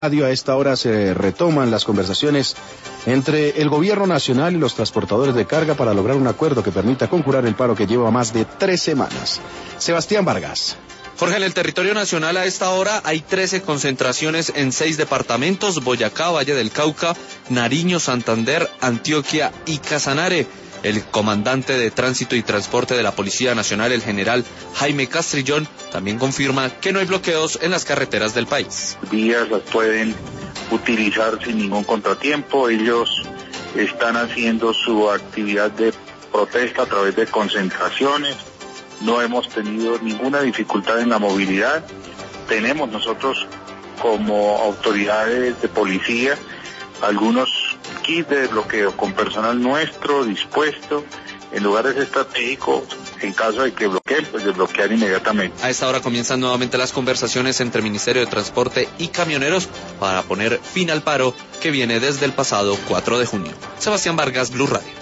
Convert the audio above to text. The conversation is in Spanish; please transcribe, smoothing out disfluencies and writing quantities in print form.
A esta hora se retoman las conversaciones entre el gobierno nacional y los transportadores de carga para lograr un acuerdo que permita conjurar el paro que lleva más de 3 semanas. Sebastián Vargas. Jorge, en el territorio nacional a esta hora hay 13 concentraciones en 6 departamentos: Boyacá, Valle del Cauca, Nariño, Santander, Antioquia y Casanare. El comandante de Tránsito y Transporte de la Policía Nacional, el general Jaime Castrillón, también confirma que no hay bloqueos en las carreteras del país. Vías las pueden utilizar sin ningún contratiempo. Ellos están haciendo su actividad de protesta a través de concentraciones. No hemos tenido ninguna dificultad en la movilidad. Tenemos nosotros como autoridades de policía algunos kits de bloqueo con personal nuestro dispuesto en lugares estratégicos. En caso de que bloqueen, pues desbloquear inmediatamente. A esta hora comienzan nuevamente las conversaciones entre el Ministerio de Transporte y camioneros para poner fin al paro que viene desde el pasado 4 de junio. Sebastián Vargas, Blue Radio.